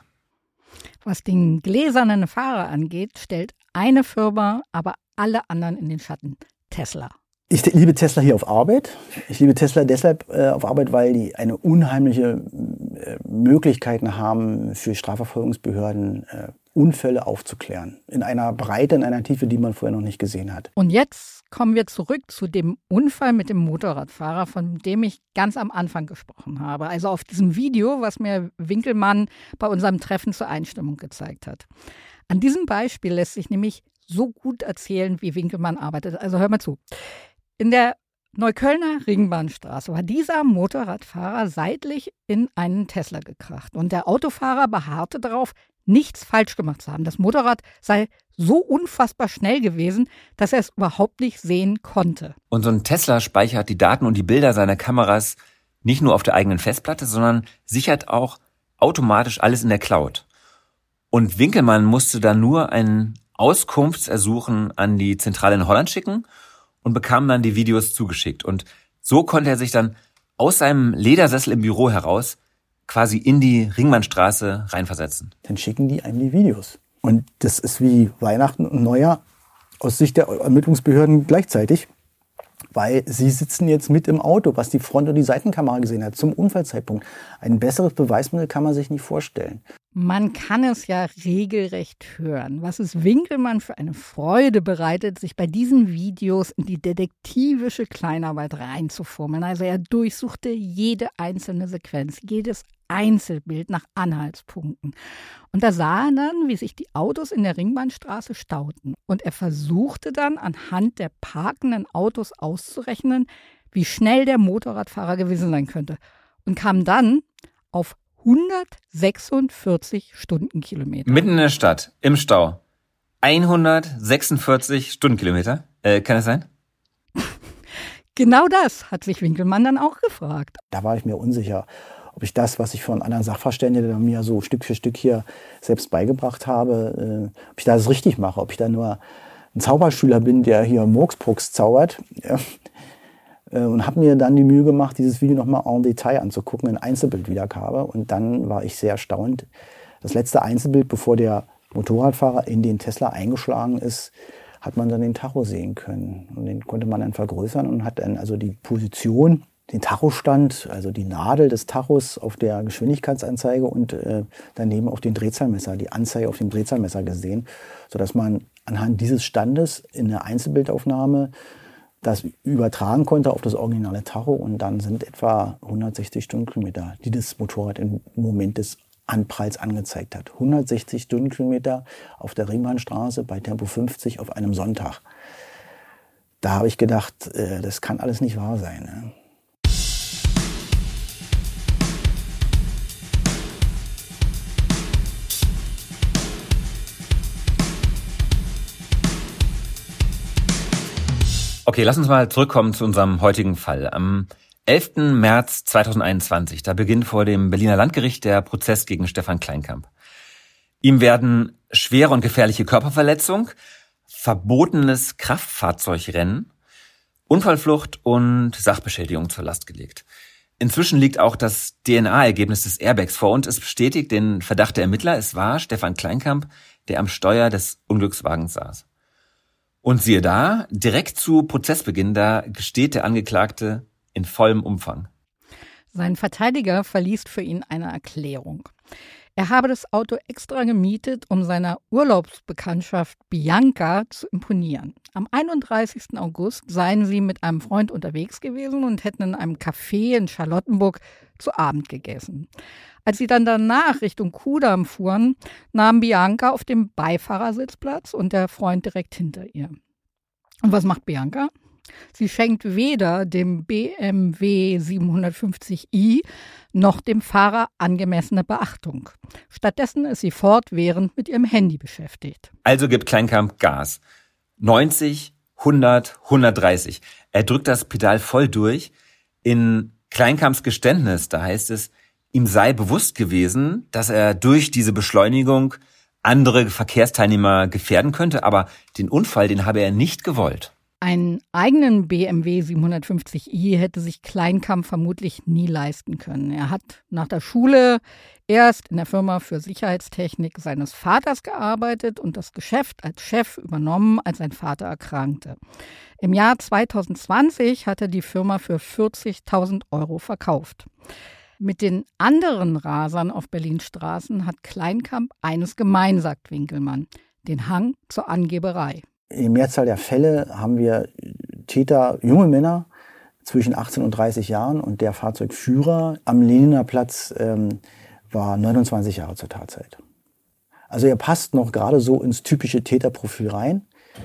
Was den gläsernen Fahrer angeht, stellt eine Firma aber alle anderen in den Schatten: Tesla. Ich liebe Tesla hier auf Arbeit. Ich liebe Tesla deshalb auf Arbeit, weil die eine unheimliche Möglichkeiten haben, für Strafverfolgungsbehörden Unfälle aufzuklären. In einer Breite, in einer Tiefe, die man vorher noch nicht gesehen hat. Und jetzt kommen wir zurück zu dem Unfall mit dem Motorradfahrer, von dem ich ganz am Anfang gesprochen habe. Also auf diesem Video, was mir Winkelmann bei unserem Treffen zur Einstimmung gezeigt hat. An diesem Beispiel lässt sich nämlich so gut erzählen, wie Winkelmann arbeitet. Also hör mal zu. In der Neuköllner Ringbahnstraße war dieser Motorradfahrer seitlich in einen Tesla gekracht. Und der Autofahrer beharrte darauf, nichts falsch gemacht zu haben. Das Motorrad sei so unfassbar schnell gewesen, dass er es überhaupt nicht sehen konnte. Und so ein Tesla speichert die Daten und die Bilder seiner Kameras nicht nur auf der eigenen Festplatte, sondern sichert auch automatisch alles in der Cloud. Und Winkelmann musste dann nur ein Auskunftsersuchen an die Zentrale in Holland schicken und bekam dann die Videos zugeschickt. Und so konnte er sich dann aus seinem Ledersessel im Büro heraus quasi in die Ringbahnstraße reinversetzen. Dann schicken die einem die Videos. Und das ist wie Weihnachten und Neujahr aus Sicht der Ermittlungsbehörden gleichzeitig, weil sie sitzen jetzt mit im Auto, was die Front- und die Seitenkamera gesehen hat, zum Unfallzeitpunkt. Ein besseres Beweismittel kann man sich nicht vorstellen. Man kann es ja regelrecht hören, was es Winkelmann für eine Freude bereitet, sich bei diesen Videos in die detektivische Kleinarbeit reinzufummeln. Also er durchsuchte jede einzelne Sequenz, jedes Einzelbild nach Anhaltspunkten. Und da sah er dann, wie sich die Autos in der Ringbahnstraße stauten. Und er versuchte dann anhand der parkenden Autos auszurechnen, wie schnell der Motorradfahrer gewesen sein könnte. Und kam dann auf 146 Stundenkilometer. Mitten in der Stadt, im Stau. 146 Stundenkilometer. Kann das sein? Genau das hat sich Winkelmann dann auch gefragt. Da war ich mir unsicher, ob ich das, was ich von anderen Sachverständigen mir so Stück für Stück hier selbst beigebracht habe, ob ich das richtig mache, ob ich da nur ein Zauberschüler bin, der hier Murksbrucks zaubert. Ja. Und habe mir dann die Mühe gemacht, dieses Video nochmal en Detail anzugucken, in Einzelbildwiedergabe. Und dann war ich sehr erstaunt. Das letzte Einzelbild, bevor der Motorradfahrer in den Tesla eingeschlagen ist, hat man dann den Tacho sehen können. Und den konnte man dann vergrößern und hat dann also die Position, den Tachostand, also die Nadel des Tachos auf der Geschwindigkeitsanzeige und daneben auf den Drehzahlmesser, die Anzeige auf dem Drehzahlmesser gesehen, sodass man anhand dieses Standes in der Einzelbildaufnahme das übertragen konnte auf das originale Tacho, und dann sind etwa 160 Stundenkilometer, die das Motorrad im Moment des Anpralls angezeigt hat. 160 Stundenkilometer auf der Ringbahnstraße bei Tempo 50 auf einem Sonntag. Da habe ich gedacht, das kann alles nicht wahr sein. Ne? Okay, lass uns mal zurückkommen zu unserem heutigen Fall. Am 11. März 2021, da beginnt vor dem Berliner Landgericht der Prozess gegen Stefan Kleinkamp. Ihm werden schwere und gefährliche Körperverletzung, verbotenes Kraftfahrzeugrennen, Unfallflucht und Sachbeschädigung zur Last gelegt. Inzwischen liegt auch das DNA-Ergebnis des Airbags vor und es bestätigt den Verdacht der Ermittler, es war Stefan Kleinkamp, der am Steuer des Unglückswagens saß. Und siehe da, direkt zu Prozessbeginn, da gesteht der Angeklagte in vollem Umfang. Sein Verteidiger verliest für ihn eine Erklärung. Er habe das Auto extra gemietet, um seiner Urlaubsbekanntschaft Bianca zu imponieren. Am 31. August seien sie mit einem Freund unterwegs gewesen und hätten in einem Café in Charlottenburg zu Abend gegessen. Als sie dann danach Richtung Kudamm fuhren, nahm Bianca auf dem Beifahrersitz Platz und der Freund direkt hinter ihr. Und was macht Bianca? Sie schenkt weder dem BMW 750i noch dem Fahrer angemessene Beachtung. Stattdessen ist sie fortwährend mit ihrem Handy beschäftigt. Also gibt Kleinkamp Gas. 90, 100, 130. Er drückt das Pedal voll durch. In Kleinkamps Geständnis, da heißt es, ihm sei bewusst gewesen, dass er durch diese Beschleunigung andere Verkehrsteilnehmer gefährden könnte, aber den Unfall, den habe er nicht gewollt. Einen eigenen BMW 750i hätte sich Kleinkamp vermutlich nie leisten können. Er hat nach der Schule erst in der Firma für Sicherheitstechnik seines Vaters gearbeitet und das Geschäft als Chef übernommen, als sein Vater erkrankte. Im Jahr 2020 hat er die Firma für 40.000 € verkauft. Mit den anderen Rasern auf Berlins Straßen hat Kleinkamp eines gemein, sagt Winkelmann: den Hang zur Angeberei. In der Mehrzahl der Fälle haben wir Täter, junge Männer zwischen 18 und 30 Jahren, und der Fahrzeugführer am Lehniner Platz war 29 Jahre zur Tatzeit. Also er passt noch gerade so ins typische Täterprofil rein.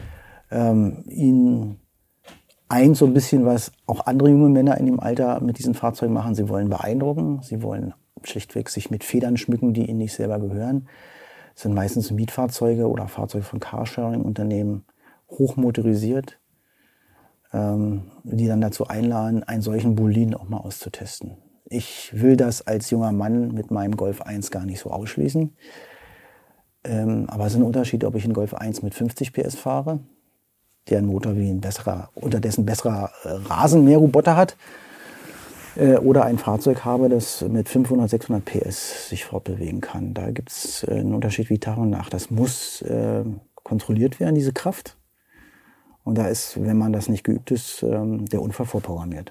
Ihn eint so ein bisschen, was auch andere junge Männer in dem Alter mit diesen Fahrzeugen machen. Sie wollen beeindrucken, sie wollen schlichtweg sich mit Federn schmücken, die ihnen nicht selber gehören. Das sind meistens Mietfahrzeuge oder Fahrzeuge von Carsharing-Unternehmen, hochmotorisiert, die dann dazu einladen, einen solchen Boliden auch mal auszutesten. Ich will das als junger Mann mit meinem Golf 1 gar nicht so ausschließen. Aber es ist ein Unterschied, ob ich einen Golf 1 mit 50 PS fahre, der einen Motor wie unterdessen besserer Rasenmäherroboter hat, oder ein Fahrzeug habe, das mit 500, 600 PS sich fortbewegen kann. Da gibt es einen Unterschied wie Tag und Nacht. Das muss kontrolliert werden, diese Kraft. Und da ist, wenn man das nicht geübt ist, der Unfall vorprogrammiert.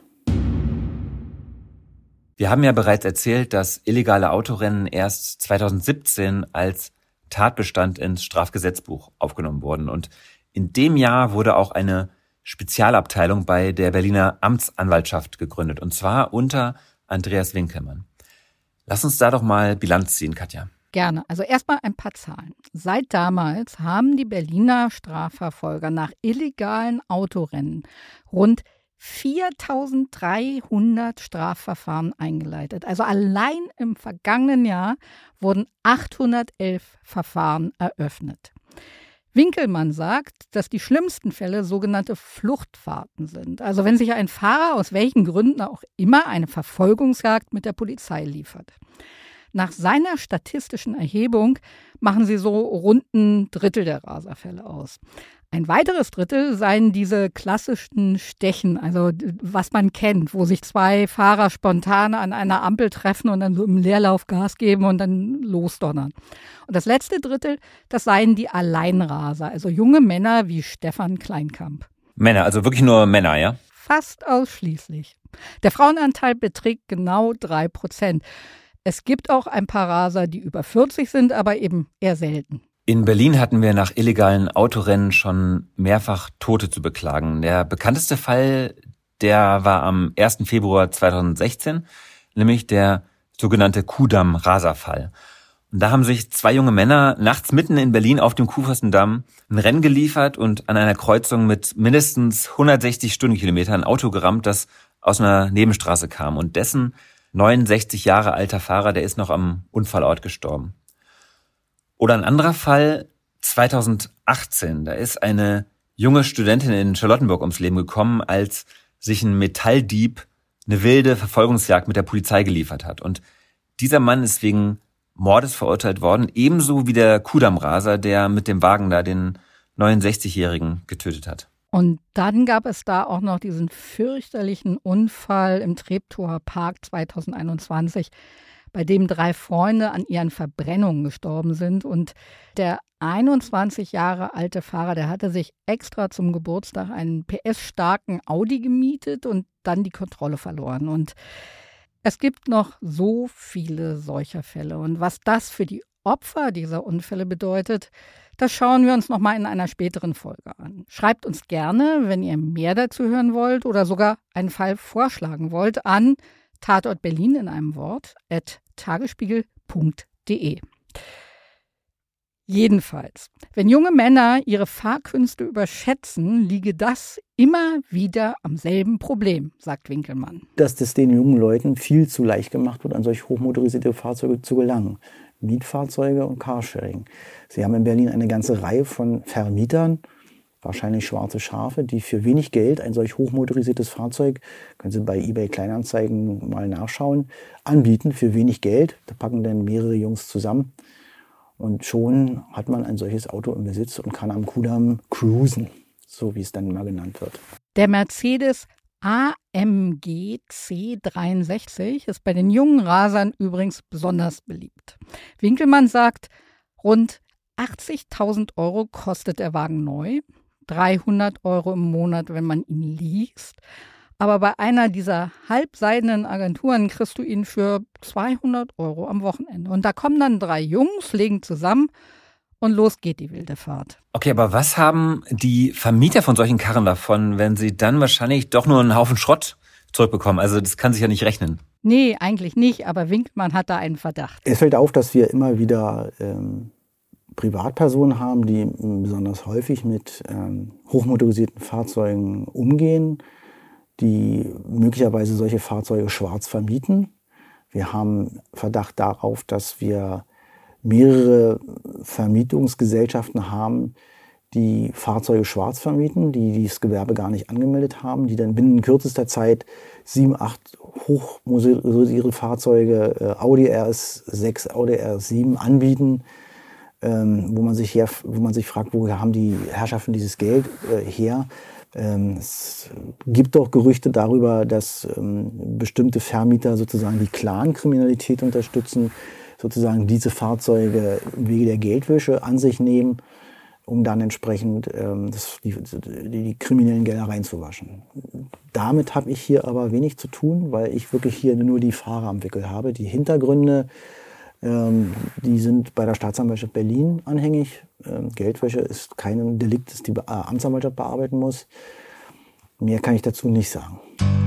Wir haben ja bereits erzählt, dass illegale Autorennen erst 2017 als Tatbestand ins Strafgesetzbuch aufgenommen wurden. Und in dem Jahr wurde auch eine Spezialabteilung bei der Berliner Amtsanwaltschaft gegründet, und zwar unter Andreas Winkelmann. Lass uns da doch mal Bilanz ziehen, Katja. Gerne. Also erstmal ein paar Zahlen. Seit damals haben die Berliner Strafverfolger nach illegalen Autorennen rund 4.300 Strafverfahren eingeleitet. Also allein im vergangenen Jahr wurden 811 Verfahren eröffnet. Winkelmann sagt, dass die schlimmsten Fälle sogenannte Fluchtfahrten sind. Also wenn sich ein Fahrer aus welchen Gründen auch immer eine Verfolgungsjagd mit der Polizei liefert. Nach seiner statistischen Erhebung machen sie so rund ein Drittel der Raserfälle aus. Ein weiteres Drittel seien diese klassischen Stechen, also was man kennt, wo sich zwei Fahrer spontan an einer Ampel treffen und dann so im Leerlauf Gas geben und dann losdonnern. Und das letzte Drittel, das seien die Alleinraser, also junge Männer wie Stefan Kleinkamp. Männer, also wirklich nur Männer, ja? Fast ausschließlich. Der Frauenanteil beträgt genau 3%. Es gibt auch ein paar Raser, die über 40 sind, aber eben eher selten. In Berlin hatten wir nach illegalen Autorennen schon mehrfach Tote zu beklagen. Der bekannteste Fall, der war am 1. Februar 2016, nämlich der sogenannte Kudamm-Raserfall. Und da haben sich zwei junge Männer nachts mitten in Berlin auf dem Kurfürstendamm ein Rennen geliefert und an einer Kreuzung mit mindestens 160 Stundenkilometern ein Auto gerammt, das aus einer Nebenstraße kam. Und dessen 69 Jahre alter Fahrer, der ist noch am Unfallort gestorben. Oder ein anderer Fall, 2018, da ist eine junge Studentin in Charlottenburg ums Leben gekommen, als sich ein Metalldieb eine wilde Verfolgungsjagd mit der Polizei geliefert hat. Und dieser Mann ist wegen Mordes verurteilt worden, ebenso wie der Kudamm-Raser, der mit dem Wagen da den 69-Jährigen getötet hat. Und dann gab es da auch noch diesen fürchterlichen Unfall im Treptower Park 2021, bei dem 3 Freunde an ihren Verbrennungen gestorben sind. Und der 21 Jahre alte Fahrer, der hatte sich extra zum Geburtstag einen PS-starken Audi gemietet und dann die Kontrolle verloren. Und Es gibt noch so viele solcher Fälle. Und was das für die Opfer dieser Unfälle bedeutet, das schauen wir uns nochmal in einer späteren Folge an. Schreibt uns gerne, wenn ihr mehr dazu hören wollt oder sogar einen Fall vorschlagen wollt, an Tatort Berlin in einem Wort @tagesspiegel.de. Jedenfalls, wenn junge Männer ihre Fahrkünste überschätzen, liege das immer wieder am selben Problem, sagt Winkelmann. Dass das den jungen Leuten viel zu leicht gemacht wird, an solch hochmotorisierte Fahrzeuge zu gelangen. Mietfahrzeuge und Carsharing. Sie haben in Berlin eine ganze Reihe von Vermietern, wahrscheinlich schwarze Schafe, die für wenig Geld ein solch hochmotorisiertes Fahrzeug, können Sie bei eBay Kleinanzeigen mal nachschauen, anbieten für wenig Geld. Da packen dann mehrere Jungs zusammen und schon hat man ein solches Auto im Besitz und kann am Kudamm cruisen, so wie es dann mal genannt wird. Der Mercedes AMG C63 ist bei den jungen Rasern übrigens besonders beliebt. Winkelmann sagt, rund 80.000 € kostet der Wagen neu, 300 € im Monat, wenn man ihn least. Aber bei einer dieser halbseidenen Agenturen kriegst du ihn für 200 € am Wochenende. Und da kommen dann 3 Jungs, legen zusammen und los geht die wilde Fahrt. Okay, aber was haben die Vermieter von solchen Karren davon, wenn sie dann wahrscheinlich doch nur einen Haufen Schrott zurückbekommen? Also das kann sich ja nicht rechnen. Nee, eigentlich nicht, aber Winkelmann hat da einen Verdacht. Es fällt auf, dass wir immer wieder Privatpersonen haben, die besonders häufig mit hochmotorisierten Fahrzeugen umgehen, die möglicherweise solche Fahrzeuge schwarz vermieten. Wir haben Verdacht darauf, dass wir mehrere Vermietungsgesellschaften haben, die Fahrzeuge schwarz vermieten, die dieses Gewerbe gar nicht angemeldet haben, die dann binnen kürzester Zeit 7, 8 hochmotorisierte Fahrzeuge, Audi RS6, Audi RS7 anbieten, wo man sich fragt, woher haben die Herrschaften dieses Geld her? Es gibt auch Gerüchte darüber, dass bestimmte Vermieter sozusagen die Clan-Kriminalität unterstützen, sozusagen diese Fahrzeuge im Wege der Geldwäsche an sich nehmen, um dann entsprechend die kriminellen Gelder reinzuwaschen. Damit habe ich hier aber wenig zu tun, weil ich wirklich hier nur die Fahrer am Wickel habe. Die Hintergründe, die sind bei der Staatsanwaltschaft Berlin anhängig. Geldwäsche ist kein Delikt, das die Amtsanwaltschaft bearbeiten muss. Mehr kann ich dazu nicht sagen.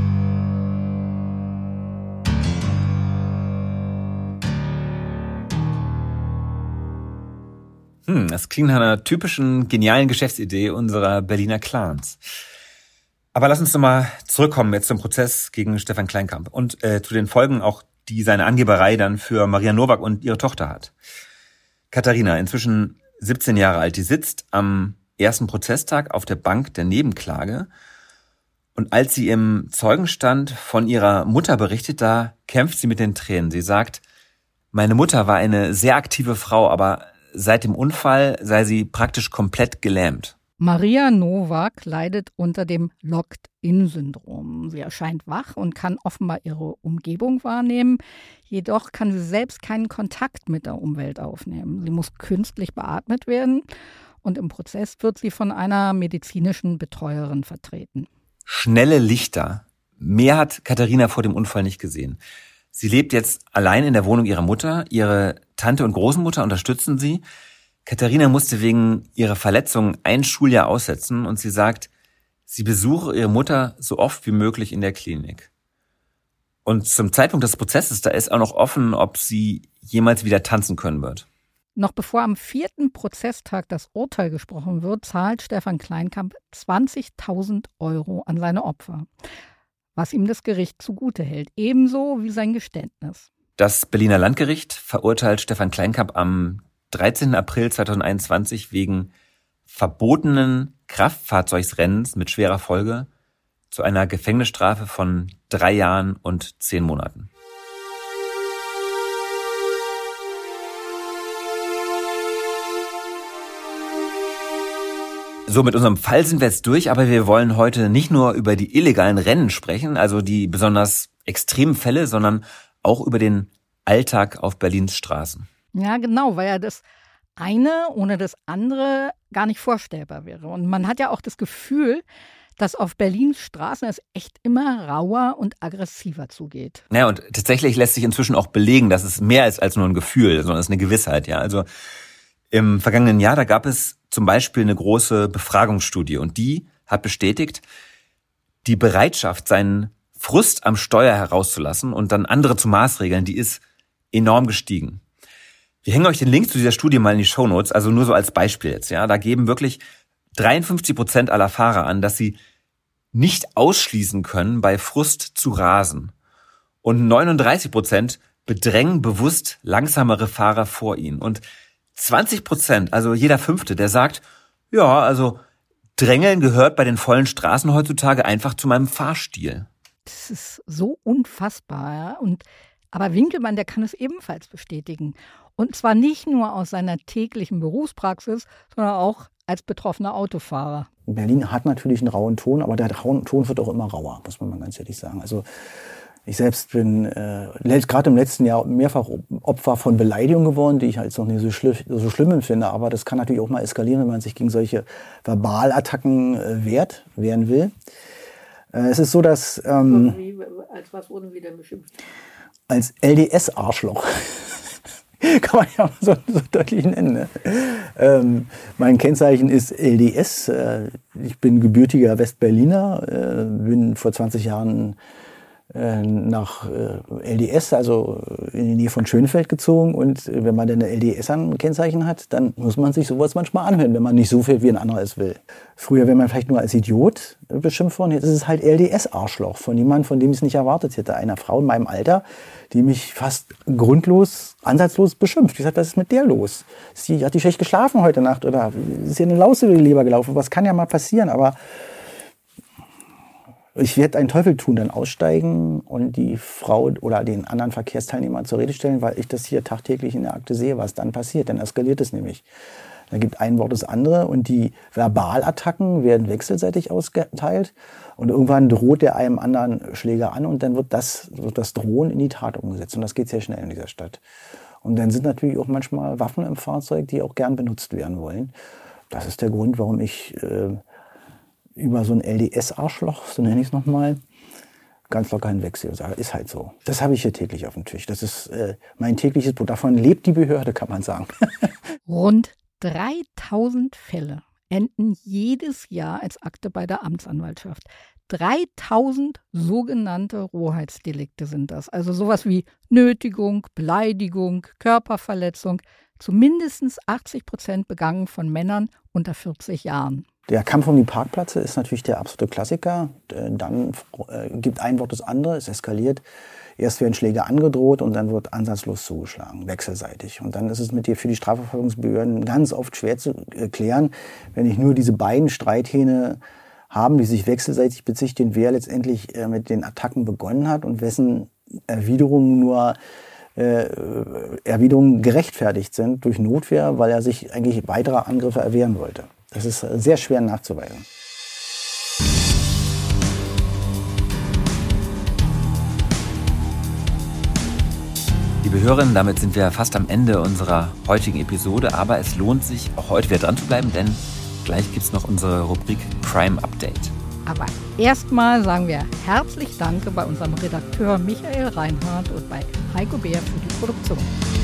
Das klingt nach einer typischen genialen Geschäftsidee unserer Berliner Clans. Aber lass uns nochmal zurückkommen jetzt zum Prozess gegen Stefan Kleinkamp und zu den Folgen auch, die seine Angeberei dann für Maria Nowak und ihre Tochter hat. Katharina, inzwischen 17 Jahre alt, die sitzt am ersten Prozesstag auf der Bank der Nebenklage. Und als sie im Zeugenstand von ihrer Mutter berichtet, da kämpft sie mit den Tränen. Sie sagt, meine Mutter war eine sehr aktive Frau, aber seit dem Unfall sei sie praktisch komplett gelähmt. Maria Nowak leidet unter dem Locked-in-Syndrom. Sie erscheint wach und kann offenbar ihre Umgebung wahrnehmen. Jedoch kann sie selbst keinen Kontakt mit der Umwelt aufnehmen. Sie muss künstlich beatmet werden und im Prozess wird sie von einer medizinischen Betreuerin vertreten. Schnelle Lichter. Mehr hat Katharina vor dem Unfall nicht gesehen. Sie lebt jetzt allein in der Wohnung ihrer Mutter. Ihre Tante und Großmutter unterstützen sie. Katharina musste wegen ihrer Verletzung ein Schuljahr aussetzen und sie sagt, sie besuche ihre Mutter so oft wie möglich in der Klinik. Und zum Zeitpunkt des Prozesses, da ist auch noch offen, ob sie jemals wieder tanzen können wird. Noch bevor am 4. Prozesstag das Urteil gesprochen wird, zahlt Stefan Kleinkamp 20.000 € an seine Opfer, was ihm das Gericht zugute hält, ebenso wie sein Geständnis. Das Berliner Landgericht verurteilt Stefan Kleinkamp am 13. April 2021 wegen verbotenen Kraftfahrzeugsrennens mit schwerer Folge zu einer Gefängnisstrafe von 3 Jahren und 10 Monaten. So, mit unserem Fall sind wir jetzt durch, aber wir wollen heute nicht nur über die illegalen Rennen sprechen, also die besonders extremen Fälle, sondern auch über den Alltag auf Berlins Straßen. Ja, genau, weil ja das eine ohne das andere gar nicht vorstellbar wäre. Und man hat ja auch das Gefühl, dass auf Berlins Straßen es echt immer rauer und aggressiver zugeht. Ja, und tatsächlich lässt sich inzwischen auch belegen, dass es mehr ist als nur ein Gefühl, sondern es ist eine Gewissheit. Ja, also im vergangenen Jahr, da gab es zum Beispiel eine große Befragungsstudie und die hat bestätigt, die Bereitschaft, seinen Frust am Steuer herauszulassen und dann andere zu maßregeln, die ist enorm gestiegen. Wir hängen euch den Link zu dieser Studie mal in die Shownotes, also nur so als Beispiel jetzt. Ja, da geben wirklich 53% aller Fahrer an, dass sie nicht ausschließen können, bei Frust zu rasen. Und 39% bedrängen bewusst langsamere Fahrer vor ihnen. Und 20%, also jeder Fünfte, der sagt, ja, also Drängeln gehört bei den vollen Straßen heutzutage einfach zu meinem Fahrstil. Das ist so unfassbar. Ja? Aber Winkelmann, der kann es ebenfalls bestätigen. Und zwar nicht nur aus seiner täglichen Berufspraxis, sondern auch als betroffener Autofahrer. Berlin hat natürlich einen rauen Ton, aber der raue Ton wird auch immer rauer, muss man mal ganz ehrlich sagen. Also ich selbst bin gerade im letzten Jahr mehrfach Opfer von Beleidigungen geworden, die ich halt noch nicht so schlimm empfinde. Aber das kann natürlich auch mal eskalieren, wenn man sich gegen solche Verbalattacken wehren will. Es ist so, dass... als was wurden Sie denn beschimpft? Als LDS-Arschloch. Kann man ja so deutlich nennen. Ne? Mein Kennzeichen ist LDS. Ich bin gebürtiger Westberliner, bin vor 20 Jahren nach LDS, also in die Nähe von Schönefeld gezogen. Und wenn man dann eine LDS-Kennzeichen hat, dann muss man sich sowas manchmal anhören, wenn man nicht so fährt, wie ein anderer es will. Früher wäre man vielleicht nur als Idiot beschimpft worden. Jetzt ist es halt LDS-Arschloch von jemandem, von dem ich es nicht erwartet hätte. Einer Frau in meinem Alter, die mich fast grundlos, ansatzlos beschimpft. Ich sagte, was ist mit der los? Hat die schlecht geschlafen heute Nacht oder ist ihr eine Laus über die Leber gelaufen? Was kann ja mal passieren, aber ich werde einen Teufel tun, dann aussteigen und die Frau oder den anderen Verkehrsteilnehmer zur Rede stellen, weil ich das hier tagtäglich in der Akte sehe, was dann passiert. Dann eskaliert es nämlich. Da gibt ein Wort das andere und die Verbalattacken werden wechselseitig ausgeteilt und irgendwann droht der einem anderen Schläger an und dann wird das Drohen in die Tat umgesetzt und das geht sehr schnell in dieser Stadt. Und dann sind natürlich auch manchmal Waffen im Fahrzeug, die auch gern benutzt werden wollen. Das ist der Grund, warum ich über so ein LDS-Arschloch, so nenne ich es nochmal, ganz locker hinwechsel. Ist halt so. Das habe ich hier täglich auf dem Tisch. Das ist mein tägliches Brot. Davon lebt die Behörde, kann man sagen. Rund 3000 Fälle enden jedes Jahr als Akte bei der Amtsanwaltschaft. 3000 sogenannte Rohheitsdelikte sind das. Also sowas wie Nötigung, Beleidigung, Körperverletzung. Zu mindestens 80% begangen von Männern unter 40 Jahren. Der Kampf um die Parkplätze ist natürlich der absolute Klassiker. Dann gibt ein Wort das andere, es eskaliert. Erst werden Schläge angedroht und dann wird ansatzlos zugeschlagen, wechselseitig. Und dann ist es für die Strafverfolgungsbehörden ganz oft schwer zu klären, wenn ich nur diese beiden Streithähne haben, die sich wechselseitig bezichtigen, wer letztendlich mit den Attacken begonnen hat und wessen Erwiderungen gerechtfertigt sind durch Notwehr, weil er sich eigentlich weiterer Angriffe erwehren wollte. Das ist sehr schwer nachzuweisen. Liebe Hörerinnen, damit sind wir fast am Ende unserer heutigen Episode, aber es lohnt sich, auch heute wieder dran zu bleiben, denn gleich gibt es noch unsere Rubrik Crime Update. Aber erstmal sagen wir herzlich Danke bei unserem Redakteur Michael Reinhardt und bei Heiko Beer für die Produktion.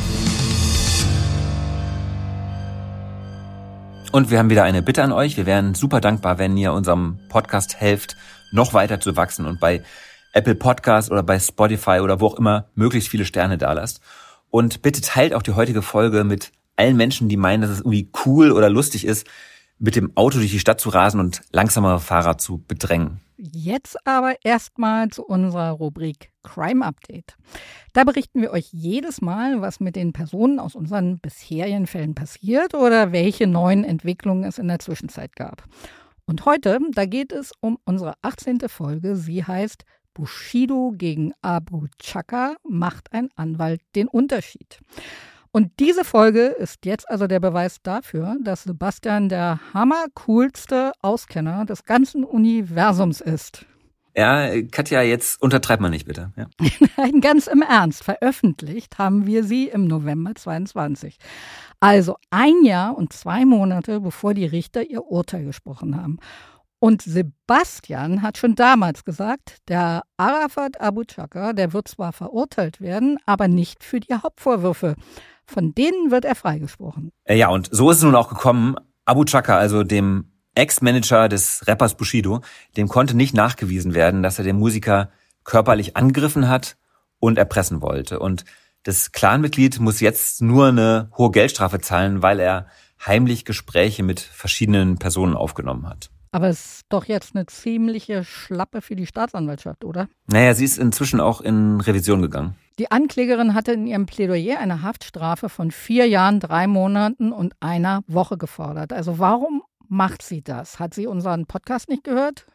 Und wir haben wieder eine Bitte an euch. Wir wären super dankbar, wenn ihr unserem Podcast helft, noch weiter zu wachsen und bei Apple Podcasts oder bei Spotify oder wo auch immer möglichst viele Sterne dalasst. Und bitte teilt auch die heutige Folge mit allen Menschen, die meinen, dass es irgendwie cool oder lustig ist, mit dem Auto durch die Stadt zu rasen und langsamere Fahrer zu bedrängen. Jetzt aber erstmal zu unserer Rubrik Crime Update. Da berichten wir euch jedes Mal, was mit den Personen aus unseren bisherigen Fällen passiert oder welche neuen Entwicklungen es in der Zwischenzeit gab. Und heute, da geht es um unsere 18. Folge. Sie heißt Bushido gegen Abu Chaka, macht ein Anwalt den Unterschied. Und diese Folge ist jetzt also der Beweis dafür, dass Sebastian der hammercoolste Auskenner des ganzen Universums ist. Ja, Katja, jetzt untertreibt man nicht, bitte. Ja. Nein, ganz im Ernst. Veröffentlicht haben wir sie im November 22. Also 1 Jahr und 2 Monate, bevor die Richter ihr Urteil gesprochen haben. Und Sebastian hat schon damals gesagt, der Arafat Abu Chaka, der wird zwar verurteilt werden, aber nicht für die Hauptvorwürfe. Von denen wird er freigesprochen. Ja, und so ist es nun auch gekommen. Abu Chaka, also dem Ex-Manager des Rappers Bushido, dem konnte nicht nachgewiesen werden, dass er den Musiker körperlich angegriffen hat und erpressen wollte. Und das Clanmitglied muss jetzt nur eine hohe Geldstrafe zahlen, weil er heimlich Gespräche mit verschiedenen Personen aufgenommen hat. Aber es ist doch jetzt eine ziemliche Schlappe für die Staatsanwaltschaft, oder? Naja, sie ist inzwischen auch in Revision gegangen. Die Anklägerin hatte in ihrem Plädoyer eine Haftstrafe von 4 Jahren, 3 Monaten und 1 Woche gefordert. Also warum macht sie das? Hat sie unseren Podcast nicht gehört?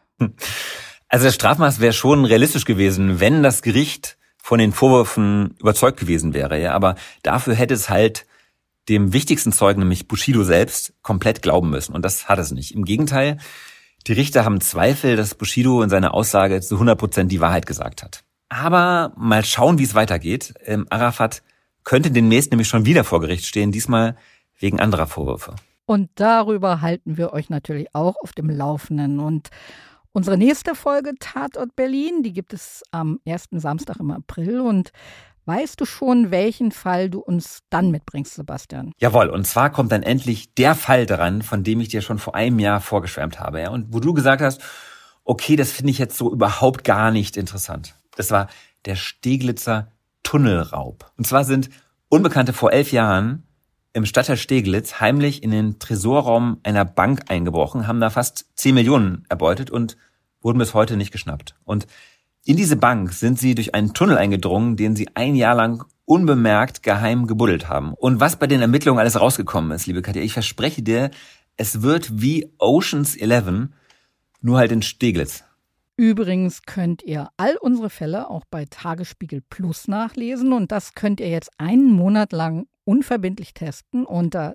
Also das Strafmaß wäre schon realistisch gewesen, wenn das Gericht von den Vorwürfen überzeugt gewesen wäre. Ja, aber dafür hätte es halt dem wichtigsten Zeugen, nämlich Bushido selbst, komplett glauben müssen. Und das hat es nicht. Im Gegenteil, die Richter haben Zweifel, dass Bushido in seiner Aussage zu 100% die Wahrheit gesagt hat. Aber mal schauen, wie es weitergeht. Arafat könnte demnächst nämlich schon wieder vor Gericht stehen, diesmal wegen anderer Vorwürfe. Und darüber halten wir euch natürlich auch auf dem Laufenden. Und unsere nächste Folge Tatort Berlin, die gibt es am 1. Samstag im April. Und weißt du schon, welchen Fall du uns dann mitbringst, Sebastian? Jawohl, und zwar kommt dann endlich der Fall dran, von dem ich dir schon vor einem Jahr vorgeschwärmt habe. Ja? Und wo du gesagt hast, okay, das finde ich jetzt so überhaupt gar nicht interessant. Das war der Steglitzer Tunnelraub. Und zwar sind Unbekannte vor 11 Jahren im Stadtteil Steglitz heimlich in den Tresorraum einer Bank eingebrochen, haben da fast 10 Millionen erbeutet und wurden bis heute nicht geschnappt. Und in diese Bank sind sie durch einen Tunnel eingedrungen, den sie 1 Jahr lang unbemerkt geheim gebuddelt haben. Und was bei den Ermittlungen alles rausgekommen ist, liebe Katja, ich verspreche dir, es wird wie Ocean's 11, nur halt in Steglitz. Übrigens könnt ihr all unsere Fälle auch bei Tagesspiegel Plus nachlesen und das könnt ihr jetzt 1 Monat lang unverbindlich testen unter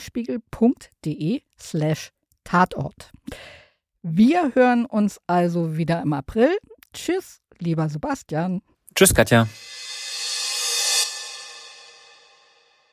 tagesspiegel.de/Tatort. Wir hören uns also wieder im April. Tschüss, lieber Sebastian. Tschüss, Katja.